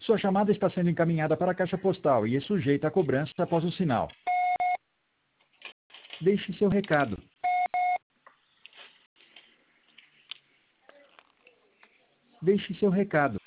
Sua chamada está sendo encaminhada para a caixa postal e é sujeita a cobrança após o sinal. Deixe seu recado. Deixe seu recado.